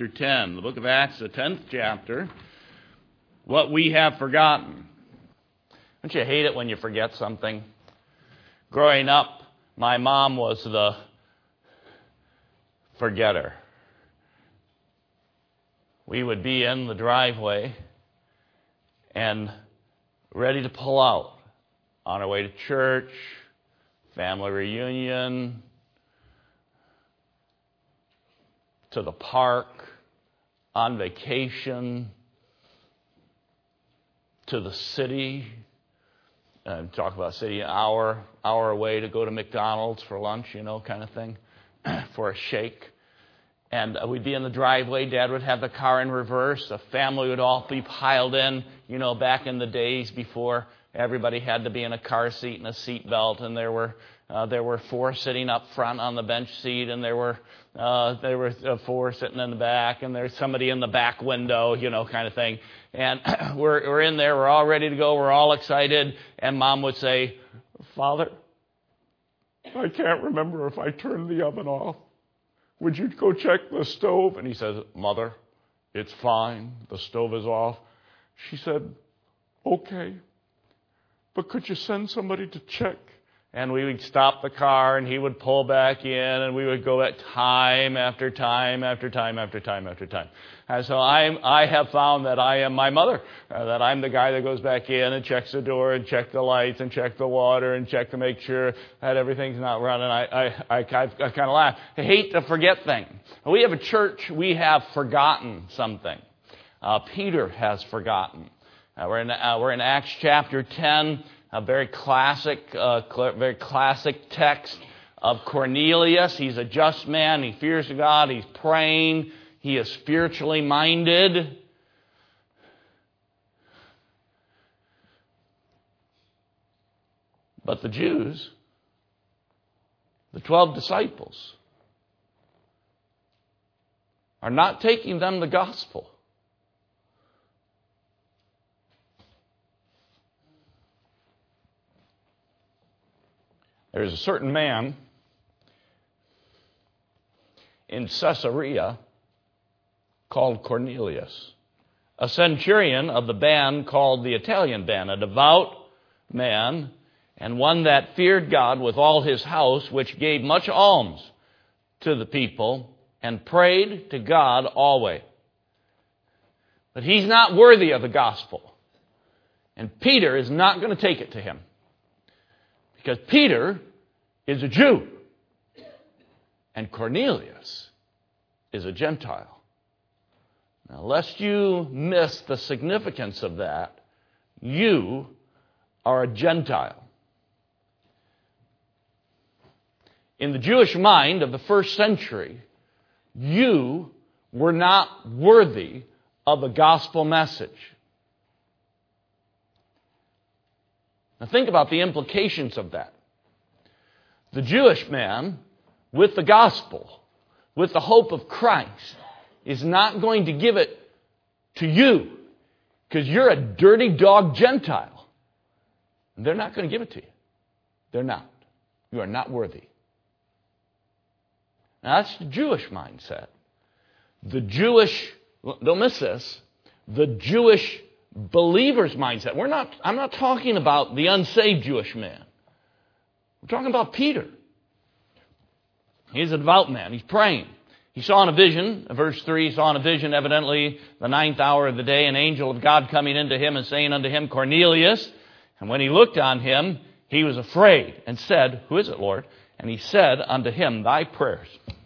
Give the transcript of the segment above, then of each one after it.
chapter 10. The book of Acts, the 10th chapter. What we have forgotten. Don't you hate it when you forget something? Growing up, my mom was the forgetter. We would be in the driveway and ready to pull out on our way to church, family reunion, to the park, on vacation, to the city. Talk about city, hour away to go to McDonald's for lunch, kind of thing, for a shake. And we'd be in the driveway. Dad would have the car in reverse. The family would all be piled in, back in the days before everybody had to be in a car seat and a seat belt, and there were four sitting up front on the bench seat, and there were four sitting in the back, and there's somebody in the back window, kind of thing. And we're in there, we're all ready to go, we're all excited, and Mom would say, "Father, I can't remember if I turned the oven off. Would you go check the stove?" And he says, "Mother, it's fine, the stove is off." She said, "Okay, but could you send somebody to check?" And we would stop the car, and he would pull back in, and we would go at time after time after time after time after time. And so I have found that I am my mother, that I'm the guy that goes back in and checks the door and check the lights and check the water and check to make sure that everything's not running. I kind of laugh. I hate to forget things. We have a church, we have forgotten something. Peter has forgotten. We're in Acts chapter 10. A very classic text of Cornelius. He's a just man. He fears God. He's praying. He is spiritually minded. But the Jews, the 12 disciples, are not taking them the gospel. There's a certain man in Caesarea called Cornelius, a centurion of the band called the Italian band, a devout man, and one that feared God with all his house, which gave much alms to the people and prayed to God always. But he's not worthy of the gospel, and Peter is not going to take it to him. Because Peter is a Jew and Cornelius is a Gentile. Now, lest you miss the significance of that, you are a Gentile. In the Jewish mind of the first century, you were not worthy of the gospel message. Now think about the implications of that. The Jewish man, with the gospel, with the hope of Christ, is not going to give it to you because you're a dirty dog Gentile. They're not going to give it to you. They're not. You are not worthy. Now that's the Jewish mindset. Don't miss this, the Jewish believer's mindset. I'm not talking about the unsaved Jewish man. We're talking about Peter. He's a devout man. He's praying. He saw in a vision, verse 3, he saw in a vision, evidently the 9th hour of the day, an angel of God coming into him and saying unto him, "Cornelius." And when he looked on him, he was afraid and said, "Who is it, Lord?" And he said unto him, "Thy prayers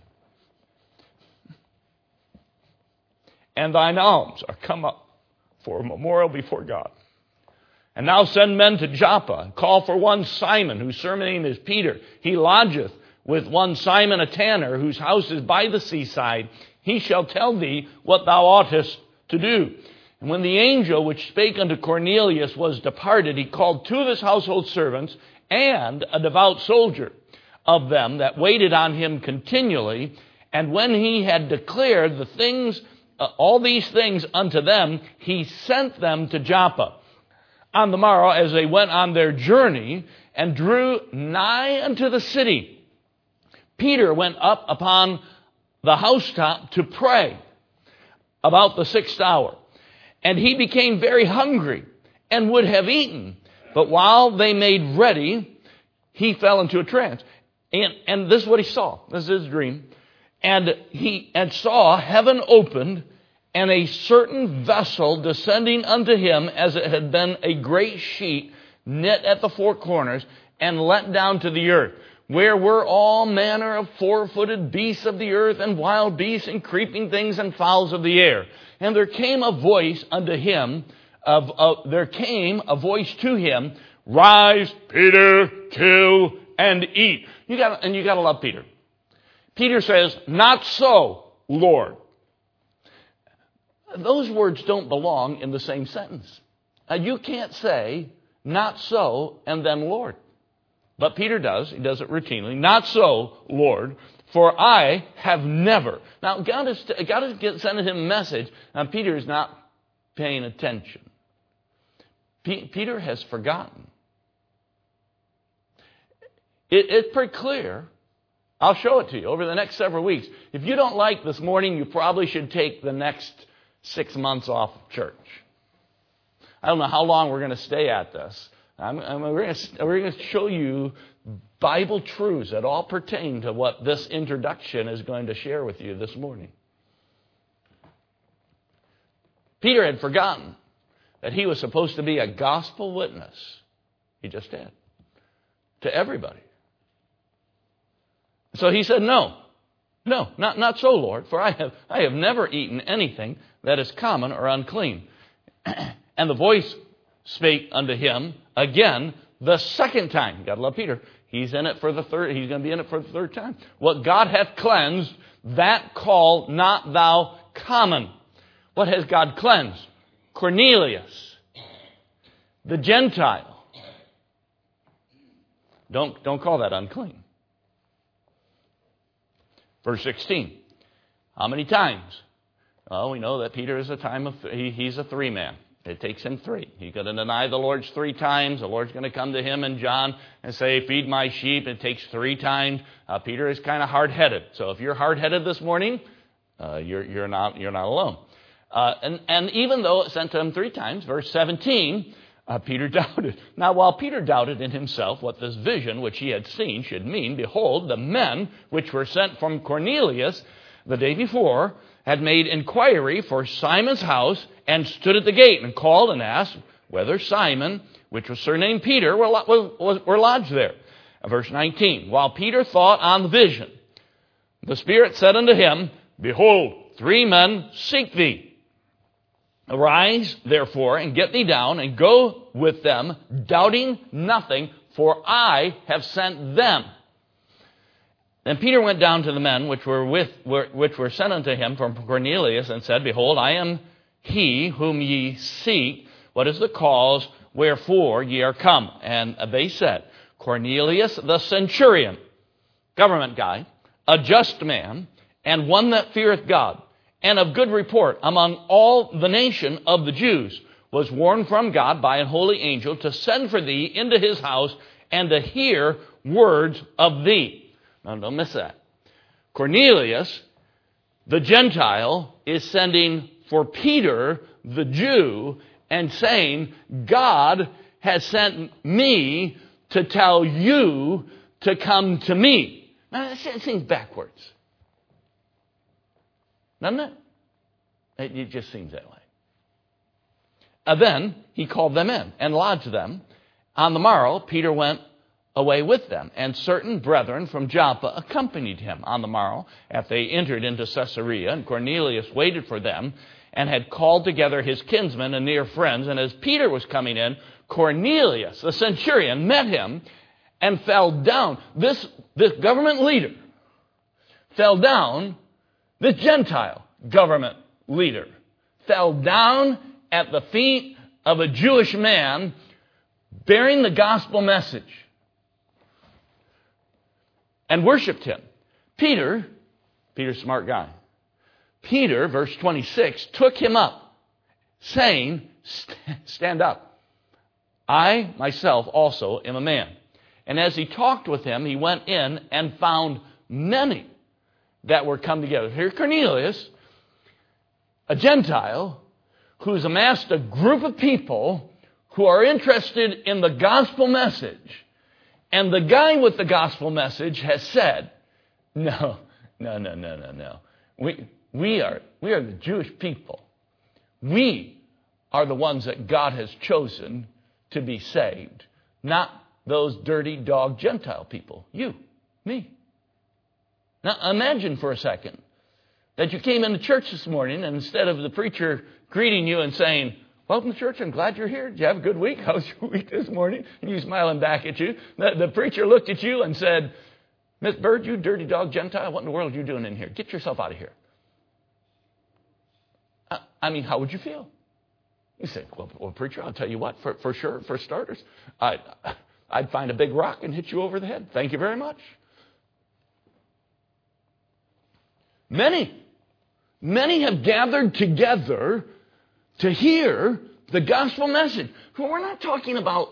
and thine alms are come up for a memorial before God. And now send men to Joppa, and call for one Simon, whose surname is Peter. He lodgeth with one Simon a tanner, whose house is by the seaside. He shall tell thee what thou oughtest to do." And when the angel which spake unto Cornelius was departed, he called two of his household servants and a devout soldier of them that waited on him continually. And when he had declared all these things unto them, he sent them to Joppa. On the morrow, as they went on their journey and drew nigh unto the city, Peter went up upon the housetop to pray. about the 6th hour. And he became very hungry and would have eaten. But while they made ready, he fell into a trance. And this is what he saw. This is his dream. And he saw heaven opened, and a certain vessel descending unto him, as it had been a great sheet knit at the four corners, and let down to the earth, where were all manner of four-footed beasts of the earth, and wild beasts, and creeping things, and fowls of the air. And there came a voice unto him, there came a voice to him, Rise, Peter, kill and eat. You gotta love Peter. Peter says, Not so, Lord. Those words don't belong in the same sentence. You can't say, Not so, and then Lord. But Peter does. He does it routinely. Not so, Lord, for I have never. Now, God is sending him a message. Now, Peter is not paying attention. Peter has forgotten. It's pretty clear. I'll show it to you over the next several weeks. If you don't like this morning, you probably should take the next 6 months off of church. I don't know how long we're going to stay at this. We're going to show you Bible truths that all pertain to what this introduction is going to share with you this morning. Peter had forgotten that he was supposed to be a gospel witness. He just did. To everybody. So he said, No, not so, Lord, for I have never eaten anything that is common or unclean. And the voice spake unto him again the second time. You gotta love Peter. He's in it for the third. He's going to be in it for the third time. What God hath cleansed, that call not thou common. What has God cleansed? Cornelius, the Gentile. Don't call that unclean. Verse 16. How many times? Well, we know that Peter is he's a three-man. It takes him 3. He's going to deny the Lord 3 times. The Lord's going to come to him and John and say, Feed my sheep. It takes 3 times. Peter is kind of hard-headed. So if you're hard-headed this morning, you're not alone. And even though it sent to him 3 times, verse 17, Peter doubted. Now, while Peter doubted in himself what this vision which he had seen should mean, behold, the men which were sent from Cornelius the day before had made inquiry for Simon's house and stood at the gate and called and asked whether Simon, which was surnamed Peter, were lodged there. Verse 19, while Peter thought on the vision, the Spirit said unto him, Behold, 3 men seek thee. Arise, therefore, and get thee down, and go with them, doubting nothing, for I have sent them. Then Peter went down to the men which were sent unto him from Cornelius, and said, Behold, I am he whom ye seek. What is the cause wherefore ye are come? And they said, Cornelius the centurion, government guy, a just man, and one that feareth God, and of good report among all the nation of the Jews, was warned from God by an holy angel to send for thee into his house and to hear words of thee. Now, don't miss that. Cornelius, the Gentile, is sending for Peter, the Jew, and saying, God has sent me to tell you to come to me. Now, that seems backwards. Doesn't it? It just seems that way. Then he called them in and lodged them. On the morrow, Peter went away with them, and certain brethren from Joppa accompanied him on the morrow, after they entered into Caesarea, and Cornelius waited for them, and had called together his kinsmen and near friends. And as Peter was coming in, Cornelius, the centurion, met him and fell down. This government leader fell down, this Gentile government leader fell down at the feet of a Jewish man bearing the gospel message and worshipped him. Peter's a smart guy. Peter, verse 26, took him up, saying, Stand up. I myself also am a man. And as he talked with him, he went in and found many that were come together. Here Cornelius a Gentile who's amassed a group of people who are interested in the gospel message. And the guy with the gospel message has said, no. We are the Jewish people. We are the ones that God has chosen to be saved, not those dirty dog Gentile people. You, me. Now imagine for a second that you came into church this morning and instead of the preacher greeting you and saying, welcome to church, I'm glad you're here. Did you have a good week? How was your week this morning? And you smiling back at you. The preacher looked at you and said, Miss Bird, you dirty dog Gentile, what in the world are you doing in here? Get yourself out of here. I mean, how would you feel? You say, well, preacher, I'll tell you what, for sure, for starters, I'd find a big rock and hit you over the head. Thank you very much. Many have gathered together to hear the gospel message. We're not talking about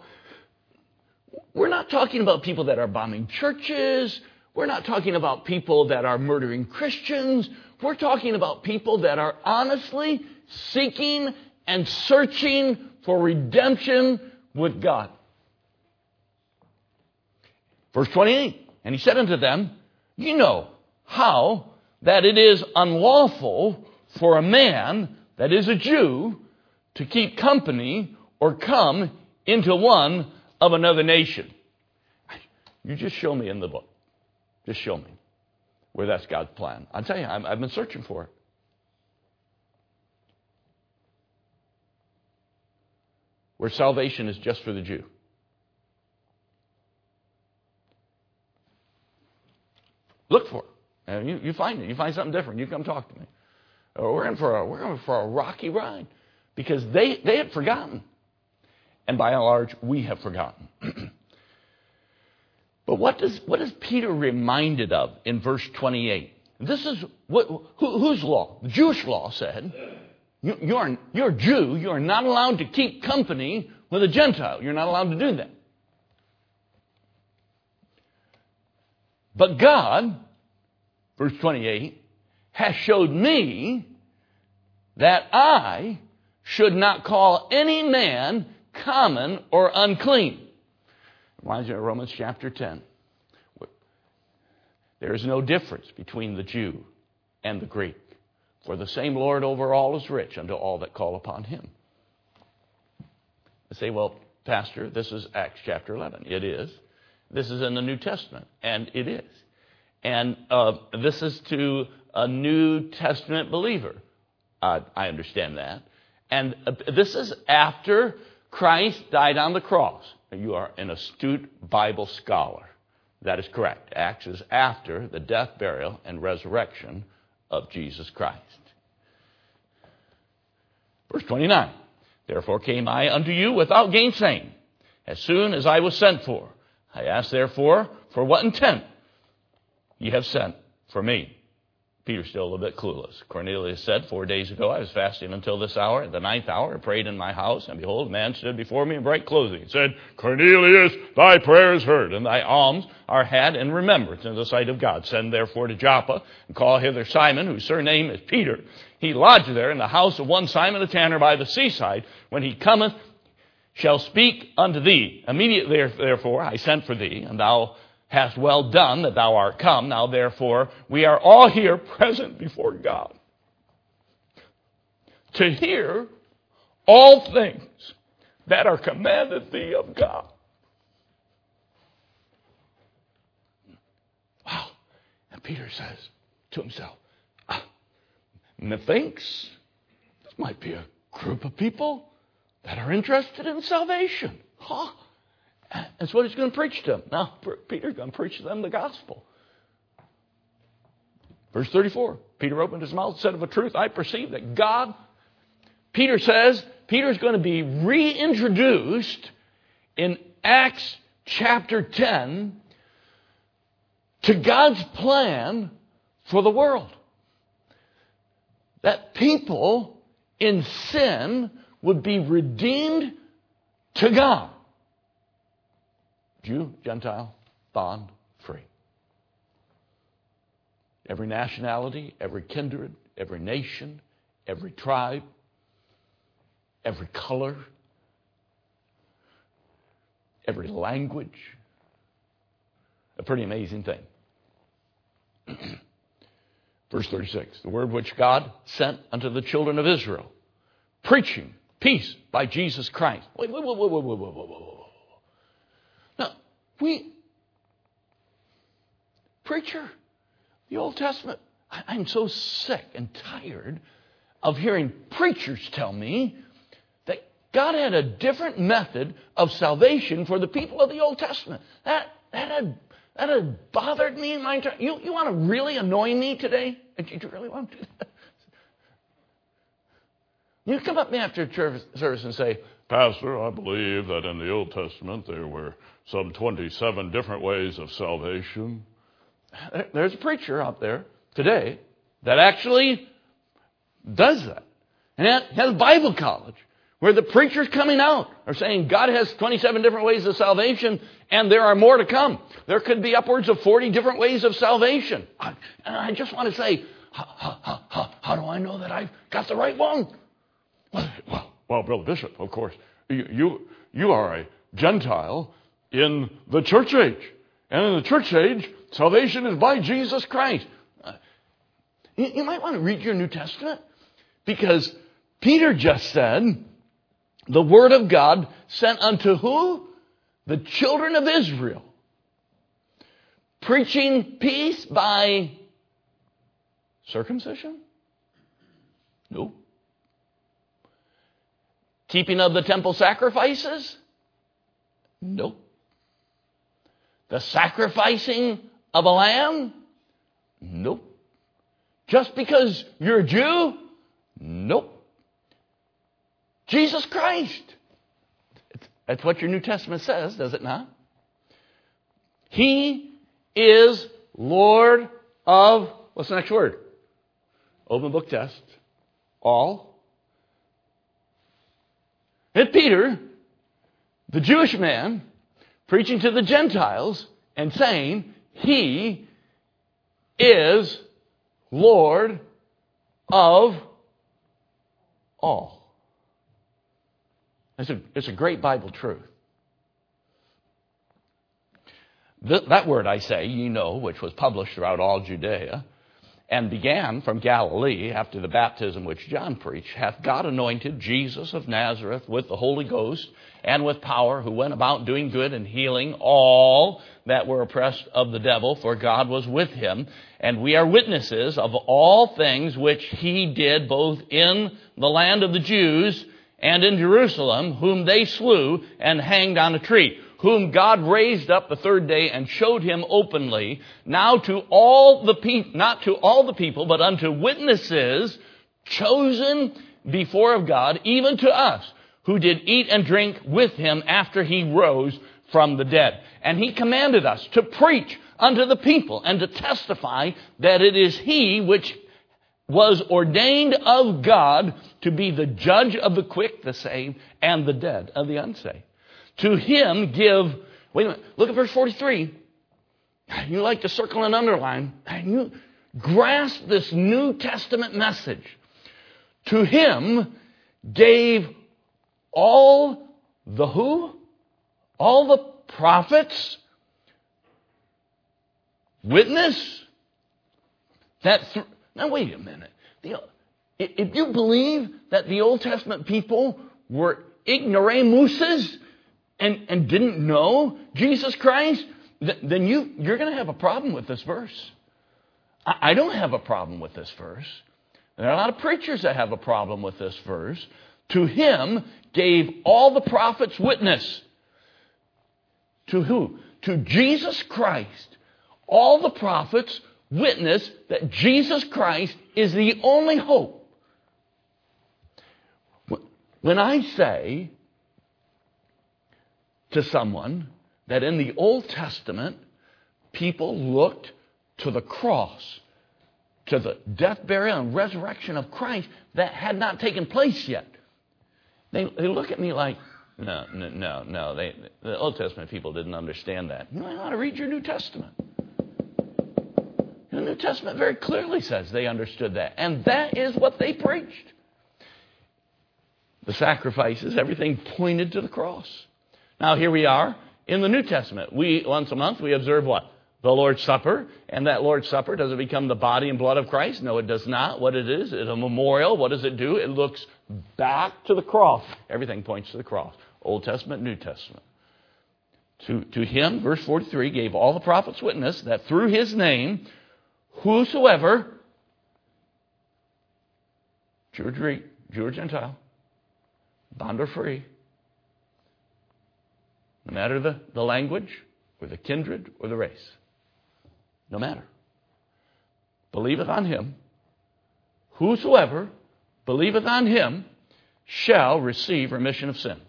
people that are bombing churches. We're not talking about people that are murdering Christians. We're talking about people that are honestly seeking and searching for redemption with God. Verse 28, and he said unto them, you know how that it is unlawful for a man that is a Jew to keep company or come into one of another nation. You just show me in the book. Just show me where that's God's plan. I'll tell you, I've been searching for it. Where salvation is just for the Jew. Look for it. And you find it. You find something different. You come talk to me. We're in for a rocky ride. Because they had forgotten. And by and large, we have forgotten. But what is Peter reminded of in verse 28? This is whose law? The Jewish law said, you're a Jew. You are not allowed to keep company with a Gentile. You're not allowed to do that. But God, verse 28, has showed me that I should not call any man common or unclean. Reminds me of Romans chapter 10. There is no difference between the Jew and the Greek. For the same Lord over all is rich unto all that call upon him. I say, well, Pastor, this is Acts chapter 11. It is. This is in the New Testament. And it is. And this is to a New Testament believer. I understand that. And this is after Christ died on the cross. You are an astute Bible scholar. That is correct. Acts is after the death, burial, and resurrection of Jesus Christ. Verse 29. Therefore came I unto you without gainsaying, as soon as I was sent for. I asked therefore, for what intent ye have sent for me? Peter's still a little bit clueless. Cornelius said, 4 days ago I was fasting until this hour. At the 9th hour I prayed in my house, and behold, a man stood before me in bright clothing. He said, Cornelius, thy prayer is heard, and thy alms are had in remembrance in the sight of God. Send therefore to Joppa, and call hither Simon, whose surname is Peter. He lodged there in the house of one Simon the tanner by the seaside. When he cometh, shall speak unto thee. Immediately therefore I sent for thee, and thou hast well done that thou art come. Now therefore we are all here present before God to hear all things that are commanded thee of God. Wow. And Peter says to himself, methinks this might be a group of people that are interested in salvation. Huh? That's what he's going to preach to them. Now, Peter's going to preach to them the gospel. Verse 34, Peter opened his mouth and said, of a truth, I perceive that God, Peter says, Peter's going to be reintroduced in Acts chapter 10 to God's plan for the world. That people in sin would be redeemed to God. Jew, Gentile, bond, free. Every nationality, every kindred, every nation, every tribe, every color, every language. A pretty amazing thing. Verse 36, the word which God sent unto the children of Israel, preaching peace by Jesus Christ. Wait. Now, preacher, the Old Testament, I'm so sick and tired of hearing preachers tell me that God had a different method of salvation for the people of the Old Testament. That had bothered me in my entire... You want to really annoy me today? You really want to do that? You come up to me after service and say, Pastor, I believe that in the Old Testament there were some 27 different ways of salvation. There's a preacher out there today that actually does that. And that has Bible college where the preachers coming out are saying God has 27 different ways of salvation and there are more to come. There could be upwards of 40 different ways of salvation. And I just want to say, how do I know that I've got the right one? Well, Brother Bishop, of course, you are a Gentile in the church age. And in the church age, salvation is by Jesus Christ. You might want to read your New Testament because Peter just said, the word of God sent unto who? The children of Israel. Preaching peace by circumcision? No. Keeping of the temple sacrifices? Nope. The sacrificing of a lamb? Nope. Just because you're a Jew? Nope. Jesus Christ. That's what your New Testament says, does it not? He is Lord of, what's the next word? Open book test. All. And Peter, the Jewish man, preaching to the Gentiles and saying, He is Lord of all. It's a great Bible truth. That word, I say, ye know, which was published throughout all Judea, and began from Galilee after the baptism which John preached, hath God anointed Jesus of Nazareth with the Holy Ghost and with power, who went about doing good and healing all that were oppressed of the devil, for God was with him. And we are witnesses of all things which he did both in the land of the Jews and in Jerusalem, whom they slew and hanged on a tree, whom God raised up the third day and showed him openly, now to all the people, not to all the people, but unto witnesses chosen before of God, even to us, who did eat and drink with him after he rose from the dead. And he commanded us to preach unto the people and to testify that it is he which was ordained of God to be the judge of the quick, the saved, and the dead, of the unsaved. To him give, wait a minute, look at verse 43. You like to circle and underline, and you grasp this New Testament message. To him gave all the who? All the prophets witness that now wait a minute. If you believe that the Old Testament people were ignoramuses and didn't know Jesus Christ, then you're going to have a problem with this verse. I don't have a problem with this verse. There are a lot of preachers that have a problem with this verse. To him gave all the prophets witness. To who? To Jesus Christ. All the prophets witness that Jesus Christ is the only hope. When I say to someone that in the Old Testament, people looked to the cross, to the death, burial, and resurrection of Christ that had not taken place yet, they look at me like, no. The Old Testament people didn't understand that. You ought to read your New Testament. The New Testament very clearly says they understood that. And that is what they preached. the sacrifices, everything pointed to the cross. Now here we are in the New Testament. Once a month we observe what? The Lord's Supper. And that Lord's Supper, does it become the body and blood of Christ? No, it does not. What it is, it's a memorial. What does it do? It looks back to the cross. Everything points to the cross. Old Testament, New Testament. To him, verse 43, gave all the prophets witness that through his name, whosoever, Jew or Greek, Jew or Gentile, bond or free, no matter the language or the kindred or the race, no matter, believeth on him, whosoever believeth on him shall receive remission of sin.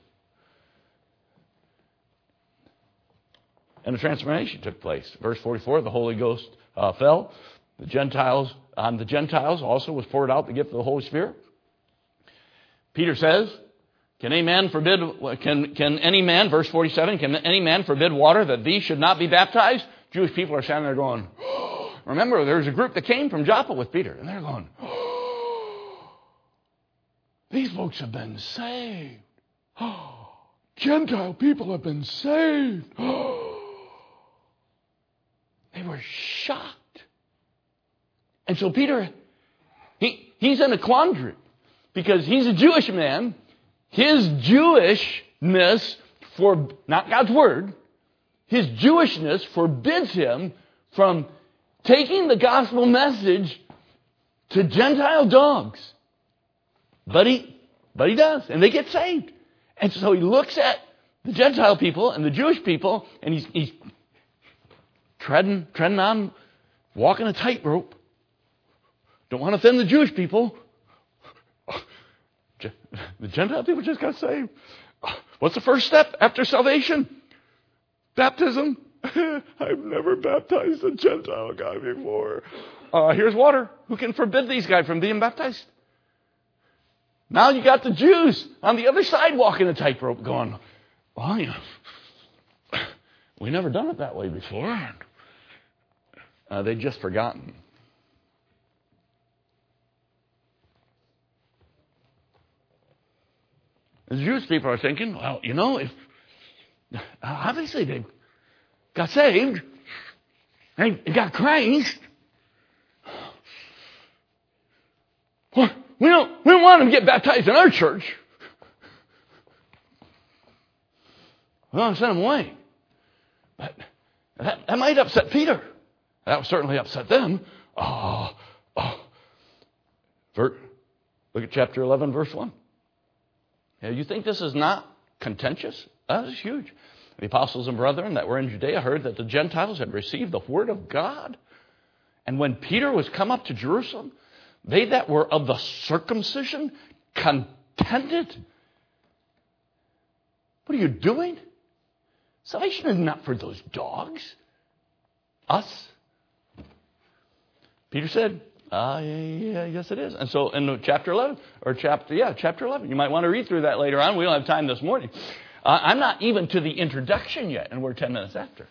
And a transformation took place. Verse 44, the Holy Ghost fell. On the Gentiles also was poured out the gift of the Holy Spirit. Peter says, can any man, verse 47, can any man forbid water that these should not be baptized? Jewish people are standing there going, oh. Remember, there was a group that came from Joppa with Peter, and they're going, oh. These folks have been saved. Oh. Gentile people have been saved. Oh. They were shocked. And so Peter, he's in a quandary because he's a Jewish man. His Jewishness, not God's word, his Jewishness forbids him from taking the gospel message to Gentile dogs. But he does, and they get saved. And so he looks at the Gentile people and the Jewish people, and he's treading on, walking a tightrope. Don't want to offend the Jewish people. The Gentile people just got saved. What's the first step after salvation? Baptism. I've never baptized a Gentile guy before. Here's water. Who can forbid these guys from being baptized? Now you got the Jews on the other side walking a tightrope going, well, we never done it that way before. They'd just forgotten. The Jewish people are thinking, well, if obviously they got saved, they got Christ. Well, we don't want them to get baptized in our church. We want to send them away. But that might upset Peter. That would certainly upset them. Look at chapter 11, verse 1. You think this is not contentious? That is huge. The apostles and brethren that were in Judea heard that the Gentiles had received the word of God. And when Peter was come up to Jerusalem, they that were of the circumcision contended. What are you doing? Salvation is not for those dogs. Us. Peter said, yes it is. And so in chapter 11, chapter 11. You might want to read through that later on. We don't have time this morning. I'm not even to the introduction yet, and we're 10 minutes after.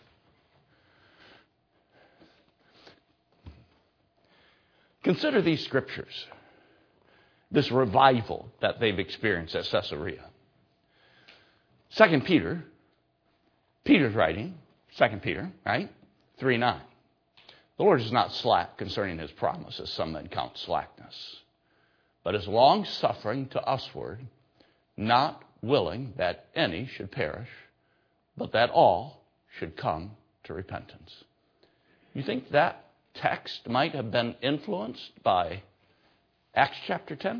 Consider these scriptures. This revival that they've experienced at Caesarea. 2 Peter. Peter's writing. 2 Peter, right? 3:9. The Lord is not slack concerning his promise, as some men count slackness, but is long-suffering to usward, not willing that any should perish, but that all should come to repentance. You think that text might have been influenced by Acts chapter 10?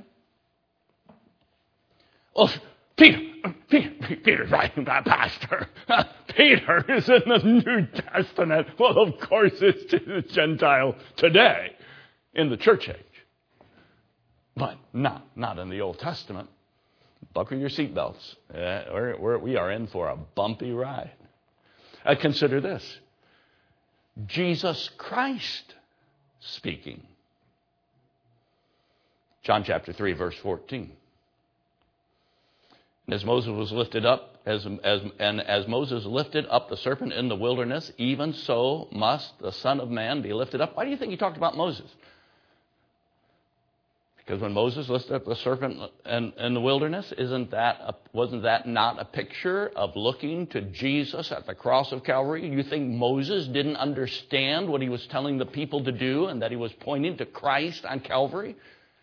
Oh, Peter's writing about Pastor. Peter is in the New Testament. Well, of course, it's to the Gentile today in the church age. But not in the Old Testament. Buckle your seatbelts. We are in for a bumpy ride. Consider this. Jesus Christ speaking. John chapter 3, verse 14. And as Moses was lifted up, as Moses lifted up the serpent in the wilderness, even so must the Son of Man be lifted up. Why do you think he talked about Moses? Because when Moses lifted up the serpent in the wilderness, wasn't that not a picture of looking to Jesus at the cross of Calvary? You think Moses didn't understand what he was telling the people to do and that he was pointing to Christ on Calvary?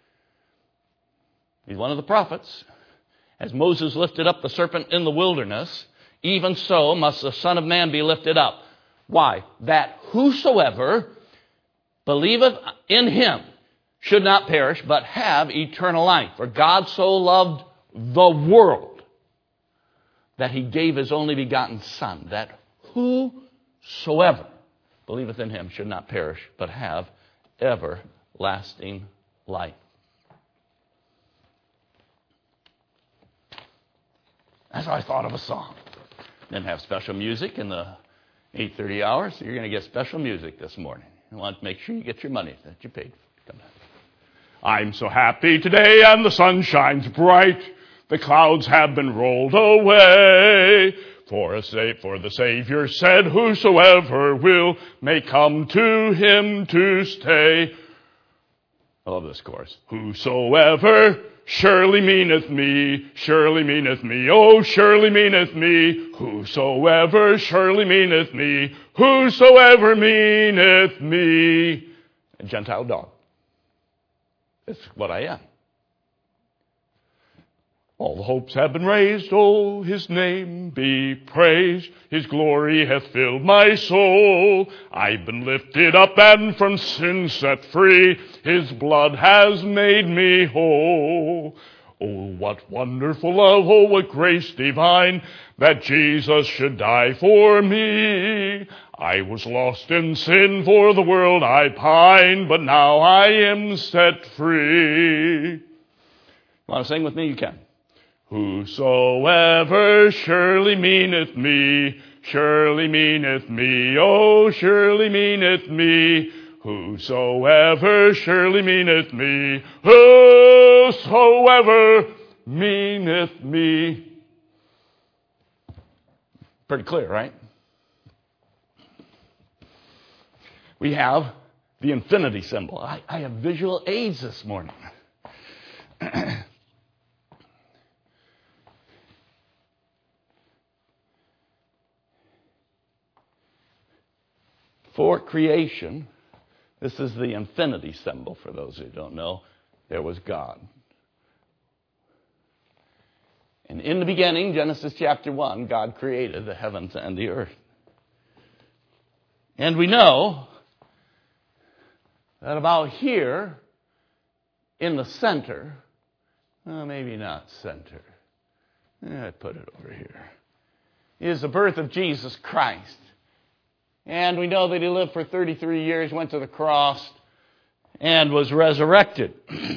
He's one of the prophets. As Moses lifted up the serpent in the wilderness, even so must the Son of Man be lifted up. Why? That whosoever believeth in him should not perish, but have eternal life. For God so loved the world that he gave his only begotten Son, that whosoever believeth in him should not perish, but have everlasting life. That's how I thought of a song. Didn't have special music in the 8:30 hours, so you're going to get special music this morning. You want to make sure you get your money that you paid for. Come on. I'm so happy today and the sun shines bright. The clouds have been rolled away. For the Savior said, whosoever will may come to him to stay. I love this chorus. Whosoever surely meaneth me, oh, surely meaneth me. Whosoever surely meaneth me, whosoever meaneth me. A Gentile dog. It's what I am. All the hopes have been raised, oh, his name be praised. His glory hath filled my soul. I've been lifted up and from sin set free. His blood has made me whole. Oh, what wonderful love, oh, what grace divine, that Jesus should die for me. I was lost in sin, for the world I pined, but now I am set free. Want to sing with me? You can. Whosoever surely meaneth me, oh, surely meaneth me. Whosoever surely meaneth me, whosoever meaneth me. Pretty clear, right? We have the infinity symbol. I have visual aids this morning. For creation, this is the infinity symbol for those who don't know. There was God. And in the beginning, Genesis chapter 1, God created the heavens and the earth. And we know that about here, in the center, well, maybe not center, I put it over here, is the birth of Jesus Christ. And we know that he lived for 33 years, went to the cross, and was resurrected.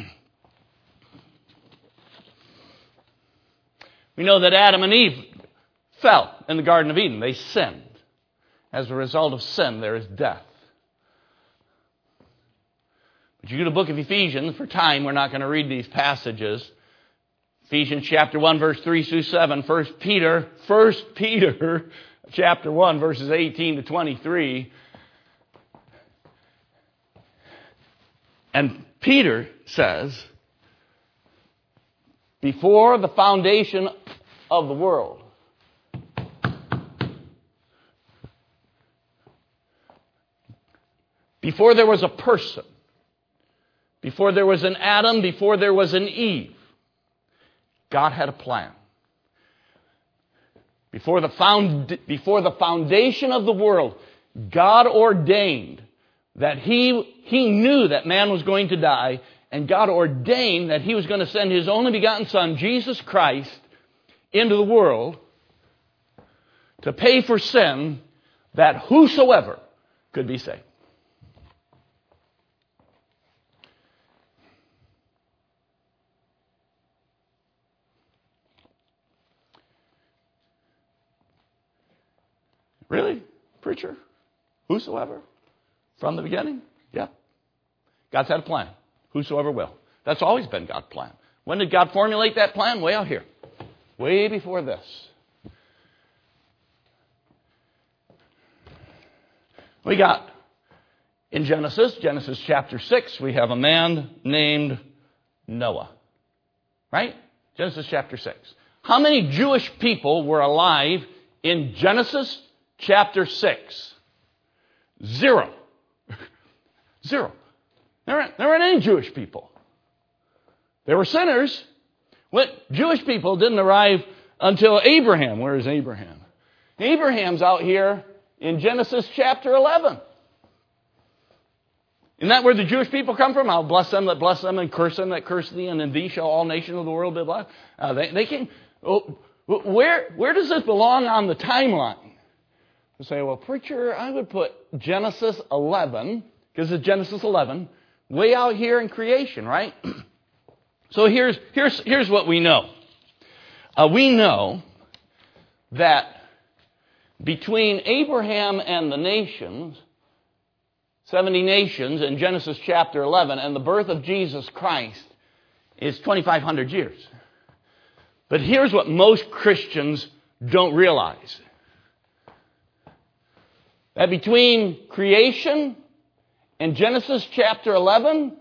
We know that Adam and Eve fell in the Garden of Eden. They sinned. As a result of sin, there is death. But you go to the book of Ephesians. For time, we're not going to read these passages. Ephesians chapter 1, verse 3 through 7. 1 Peter chapter 1, verses 18 to 23. And Peter says, before the foundation of the world, before there was a person, before there was an Adam, before there was an Eve, God had a plan. Before the foundation of the world, God ordained that He knew that man was going to die, and God ordained that He was going to send His only begotten Son, Jesus Christ, into the world to pay for sin, that whosoever could be saved. Really? Preacher? Whosoever? From the beginning? Yeah. God's had a plan. Whosoever will. That's always been God's plan. When did God formulate that plan? Way out here. Way before this. We got in Genesis chapter 6, we have a man named Noah. Right? Genesis chapter 6. How many Jewish people were alive in Genesis chapter 6? 0. 0. There weren't any Jewish people. There were sinners. Jewish people didn't arrive until Abraham. Where is Abraham? Abraham's out here in Genesis chapter 11. Isn't that where the Jewish people come from? I'll bless them that bless them and curse them that curse thee, and in thee shall all nations of the world be blessed. They came. Where does this belong on the timeline? You say, well, preacher, I would put Genesis 11, because it's Genesis 11, way out here in creation, right? So here's what we know. We know that between Abraham and the nations, 70 nations in Genesis chapter 11, and the birth of Jesus Christ is 2,500 years. But here's what most Christians don't realize. That between creation and Genesis chapter 11,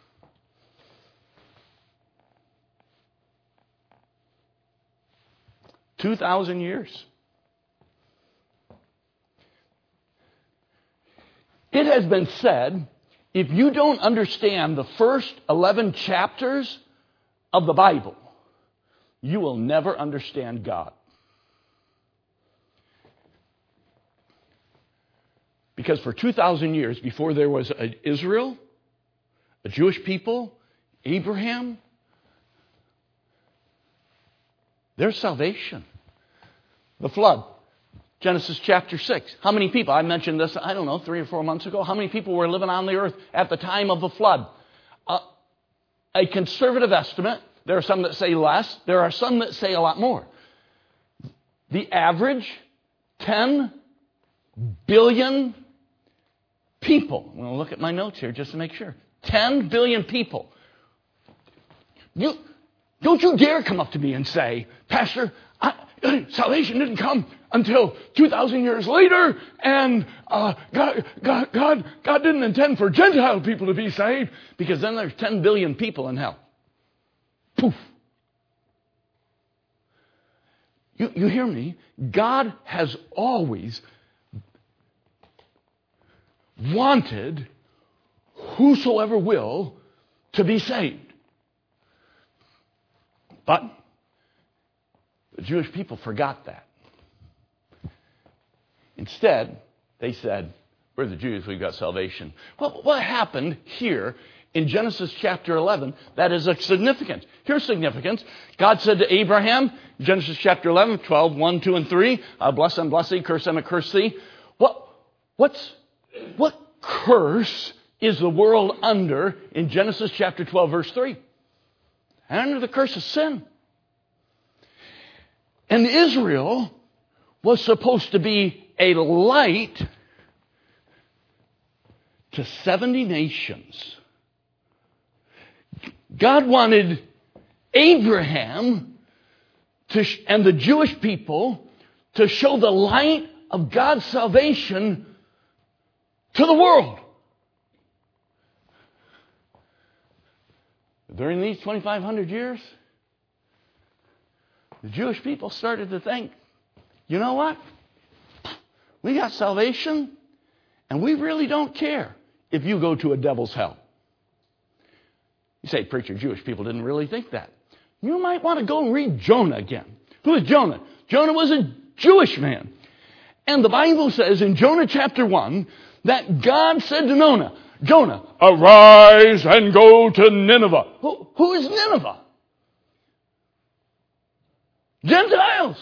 $2,000 years. It has been said, if you don't understand the first 11 chapters of the Bible, you will never understand God. Because for 2,000 years, before there was Israel, a Jewish people, Abraham, there's salvation. The flood. Genesis chapter 6. How many people? I mentioned this, 3 or 4 months ago. How many people were living on the earth at the time of the flood? A conservative estimate. There are some that say less. There are some that say a lot more. The average, 10 billion people. I'm going to look at my notes here just to make sure. 10 billion people. Don't you dare come up to me and say, Pastor, salvation didn't come until 2,000 years later, and God didn't intend for Gentile people to be saved, because then there's 10 billion people in hell. Poof. You hear me? God has always wanted whosoever will to be saved. But the Jewish people forgot that. Instead, they said, we're the Jews, we've got salvation. Well, what happened here in Genesis chapter 11 that is of significance? Here's significance. God said to Abraham, Genesis chapter 11, 12, 1, 2, and 3, bless them, bless thee, curse them, and curse thee. What curse is the world under in Genesis chapter 12, verse 3? Under the curse of sin. And Israel was supposed to be a light to 70 nations. God wanted Abraham and the Jewish people to show the light of God's salvation to the world. During these 2,500 years, the Jewish people started to think, you know what? We got salvation, and we really don't care if you go to a devil's hell. You say, preacher, Jewish people didn't really think that. You might want to go and read Jonah again. Who is Jonah? Jonah was a Jewish man. And the Bible says in Jonah chapter 1 that God said to Jonah, arise and go to Nineveh. Who is Nineveh? Gentiles.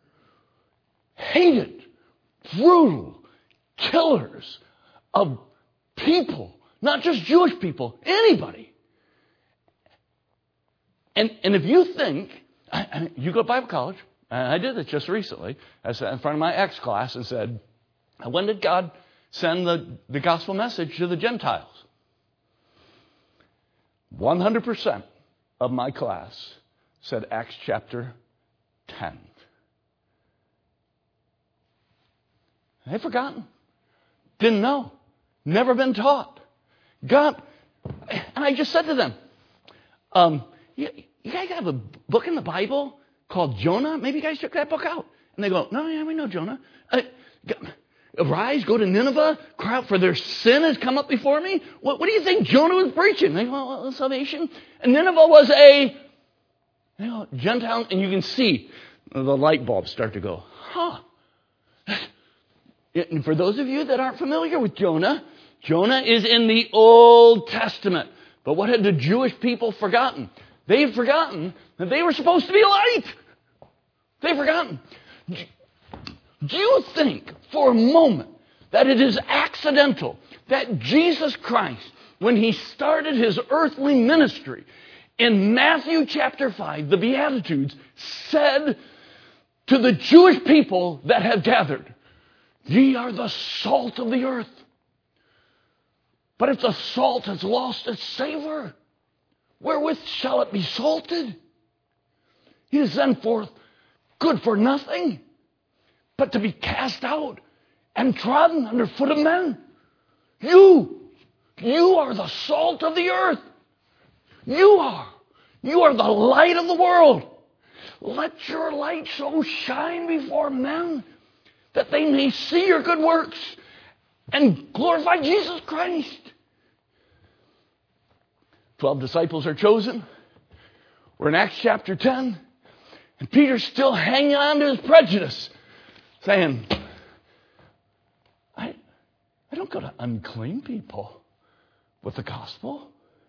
Hated, brutal, killers of people. Not just Jewish people, anybody. And if you think, you go to Bible college, and I did this just recently. I sat in front of my X class and said, when did God send the gospel message to the Gentiles? 100% of my class said Acts chapter 10. They've forgotten. Didn't know. Never been taught. God, and I just said to them, You guys have a book in the Bible called Jonah? Maybe you guys took that book out. And they go, no, yeah, we know Jonah. Arise, go to Nineveh, cry out for their sin has come up before me. What do you think Jonah was preaching? They go, well, salvation. And Nineveh was a Gentile, and you can see the light bulbs start to go, And for those of you that aren't familiar with Jonah, Jonah is in the Old Testament. But what had the Jewish people forgotten? They had forgotten that they were supposed to be light. They've forgotten. Do you think for a moment that it is accidental that Jesus Christ, when he started his earthly ministry, in Matthew chapter 5, the Beatitudes, said to the Jewish people that have gathered, ye are the salt of the earth. But if the salt has lost its savor, wherewith shall it be salted? He is then forth good for nothing, but to be cast out and trodden under foot of men. You are the salt of the earth. You are the light of the world. Let your light so shine before men that they may see your good works and glorify Jesus Christ. 12 disciples are chosen. We're in Acts chapter 10. And Peter's still hanging on to his prejudice, saying, I don't go to unclean people with the gospel.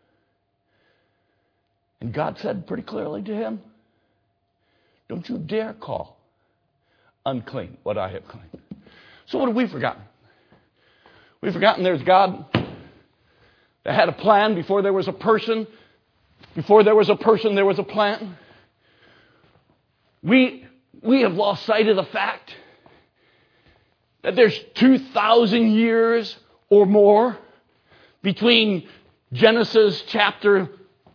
And God said pretty clearly to him, don't you dare call unclean what I have clean. So what have we forgotten? We've forgotten there's God that had a plan before there was a person. Before there was a person, there was a plan. We have lost sight of the fact that there's 2,000 years or more between Genesis chapter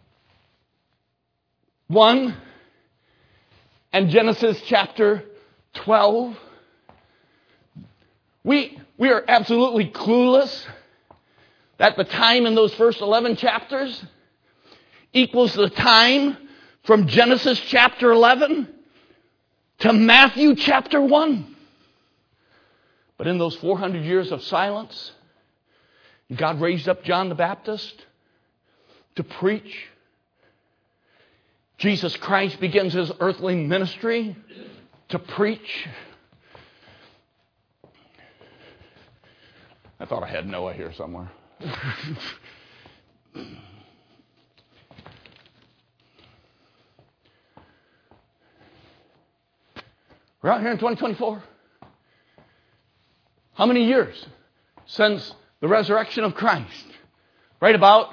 1 and Genesis chapter 12. We are absolutely clueless that the time in those first 11 chapters equals the time from Genesis chapter 11 to Matthew chapter 1. But in those 400 years of silence, God raised up John the Baptist to preach. Jesus Christ begins his earthly ministry to preach. I thought I had Noah here somewhere. We're out here in 2024. How many years since the resurrection of Christ? Right about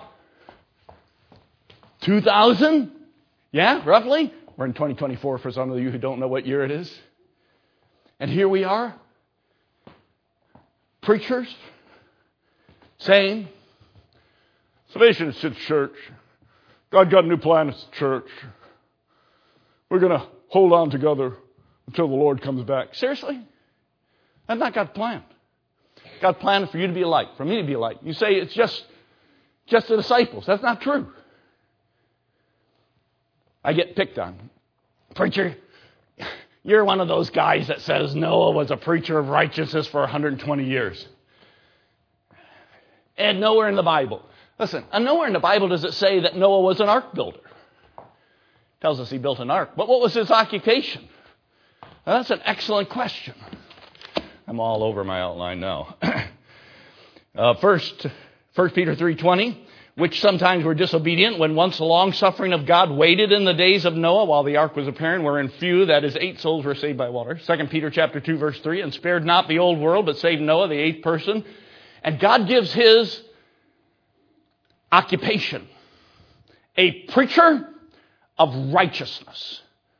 2,000? Yeah, roughly. We're in 2024 for some of you who don't know what year it is. And here we are, preachers, saying, salvation is the church. God got a new plan, it's the church. We're going to hold on together until the Lord comes back. Seriously? That's not God's plan. God's plan is for you to be a light, for me to be a light. You say it's just the disciples. That's not true. I get picked on. Preacher, you're one of those guys that says Noah was a preacher of righteousness for 120 years. And nowhere in the Bible. Listen, nowhere in the Bible does it say that Noah was an ark builder. It tells us he built an ark. But what was his occupation? Now, that's an excellent question. I'm all over my outline now. First Peter 3:20, which sometimes were disobedient when once the long-suffering of God waited in the days of Noah while the ark was preparing, wherein few, that is 8 souls, were saved by water. 2 Peter chapter 2, verse 3, and spared not the old world, but saved Noah, the 8th person. And God gives his occupation, a preacher of righteousness.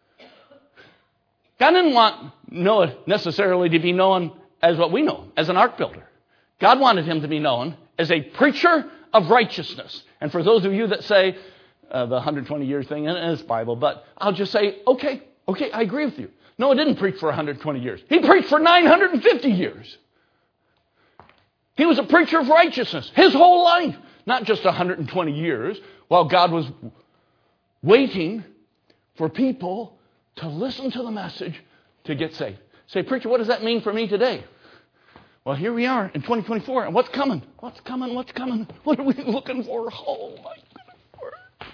God didn't want Noah necessarily to be known as what we know, as an ark builder. God wanted him to be known as a preacher of righteousness. And for those of you that say the 120 years thing in his Bible, but I'll just say, okay, I agree with you. Noah didn't preach for 120 years. He preached for 950 years. He was a preacher of righteousness his whole life, not just 120 years while God was waiting for people to listen to the message to get saved. Say, preacher, what does that mean for me today? Well, here we are in 2024, and what's coming? What's coming? What's coming? What are we looking for? Oh, my goodness.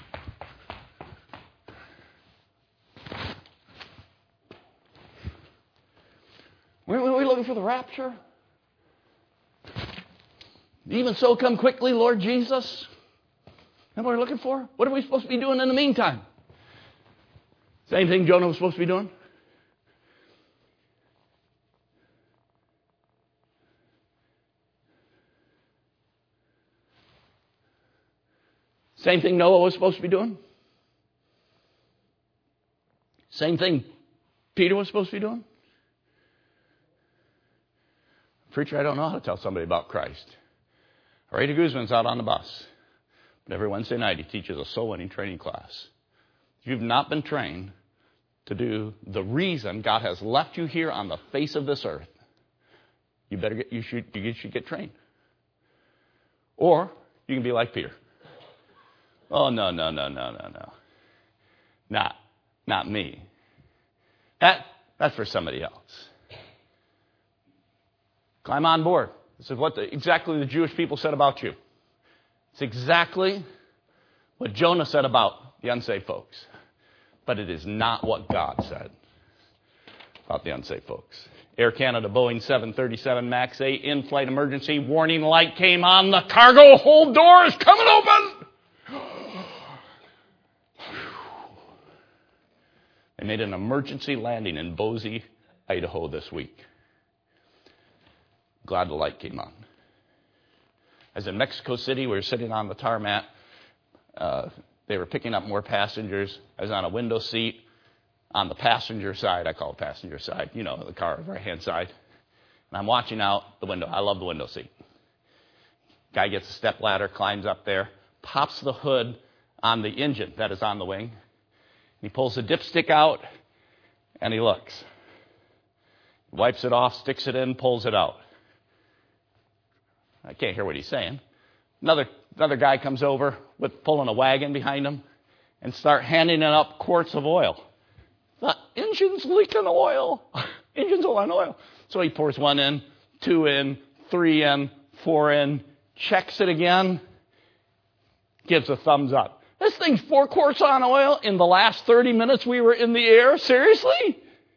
Were we looking for the rapture? Even so, come quickly, Lord Jesus. That's what we're looking for? What are we supposed to be doing in the meantime? Same thing Jonah was supposed to be doing. Same thing Noah was supposed to be doing. Same thing Peter was supposed to be doing. Preacher, I don't know how to tell somebody about Christ. Rita Guzman's out on the bus. But every Wednesday night he teaches a soul winning training class. If you've not been trained to do the reason God has left you here on the face of this earth, you should get trained. Or you can be like Peter. Oh, no. Not me. That's for somebody else. Climb on board. This is what exactly the Jewish people said about you. It's exactly what Jonah said about the unsaved folks. But it is not what God said about the unsaved folks. Air Canada Boeing 737 MAX 8 in-flight emergency warning light came on. The cargo hold door is coming open. They made an emergency landing in Boise, Idaho this week. Glad the light came on. As in Mexico City, we were sitting on the tarmac. They were picking up more passengers. I was on a window seat on the passenger side. I call it passenger side. You know, the car, right-hand side. And I'm watching out the window. I love the window seat. Guy gets a step ladder, climbs up there, pops the hood on the engine that is on the wing. He pulls the dipstick out, and he looks. Wipes it off, sticks it in, pulls it out. I can't hear what he's saying. Another guy comes over with pulling a wagon behind him and start handing up quarts of oil. The engine's leaking oil. Engine's low on oil. So he pours 1 in, 2 in, 3 in, 4 in, checks it again, gives a thumbs up. This thing's 4 quarts on oil in the last 30 minutes we were in the air? Seriously?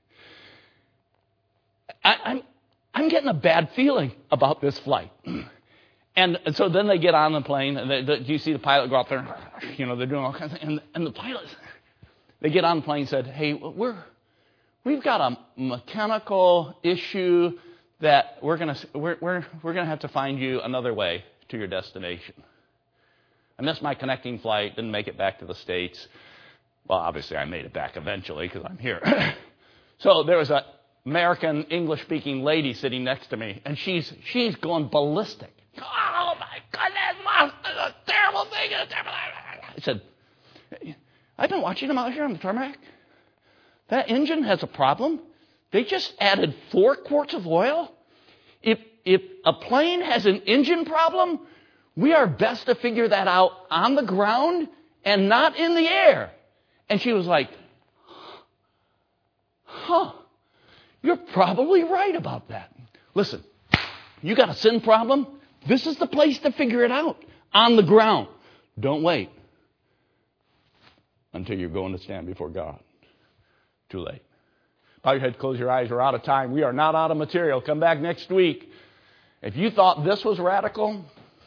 I'm getting a bad feeling about this flight. And so then they get on the plane, and do you see the pilot go out there? You know, they're doing all kinds of things. And the pilots, they get on the plane and said, hey, we've got a mechanical issue that we're gonna have to find you another way to your destination. I missed my connecting flight, didn't make it back to the States. Well, obviously I made it back eventually because I'm here. So there was a American English-speaking lady sitting next to me, and she's going ballistic. Oh, my goodness, it's a terrible thing. I said, I've been watching them out here on the tarmac. That engine has a problem. They just added 4 quarts of oil. If a plane has an engine problem, we are best to figure that out on the ground and not in the air. And she was like, you're probably right about that. Listen, you got a sin problem? This is the place to figure it out, on the ground. Don't wait until you're going to stand before God. Too late. Bow your head, close your eyes. We're out of time. We are not out of material. Come back next week. If you thought this was radical,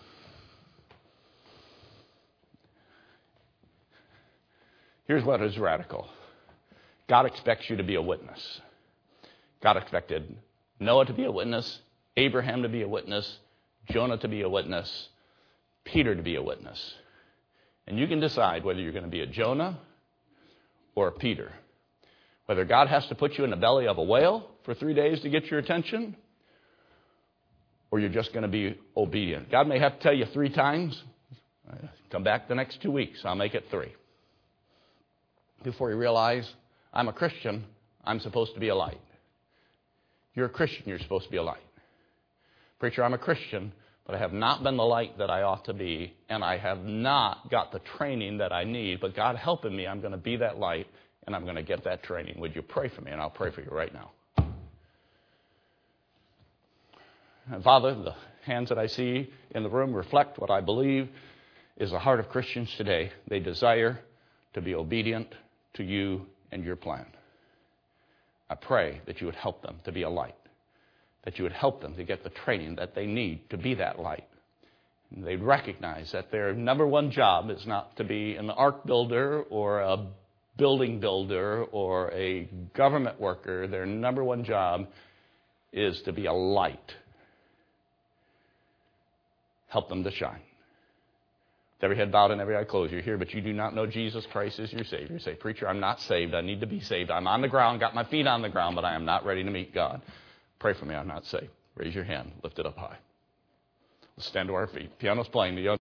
here's what is radical. God expects you to be a witness. God expected Noah to be a witness, Abraham to be a witness, Jonah to be a witness, Peter to be a witness. And you can decide whether you're going to be a Jonah or a Peter. Whether God has to put you in the belly of a whale for 3 days to get your attention, or you're just going to be obedient. God may have to tell you 3 times. Come back the next 2 weeks. I'll make it 3. Before you realize, I'm a Christian, I'm supposed to be a light. You're a Christian, you're supposed to be a light. Preacher, I'm a Christian, but I have not been the light that I ought to be, and I have not got the training that I need. But God helping me, I'm going to be that light, and I'm going to get that training. Would you pray for me? And I'll pray for you right now. And Father, the hands that I see in the room reflect what I believe is the heart of Christians today. They desire to be obedient to you and your plan. I pray that you would help them to be a light, that you would help them to get the training that they need to be that light. And they'd recognize that their number one job is not to be an ark builder or a building builder or a government worker. Their number one job is to be a light. Help them to shine. With every head bowed and every eye closed, you're here, but you do not know Jesus Christ as your Savior. You say, preacher, I'm not saved. I need to be saved. I'm on the ground, got my feet on the ground, but I am not ready to meet God. Pray for me. I'm not saved. Raise your hand. Lift it up high. Let's stand to our feet. Piano's playing. The young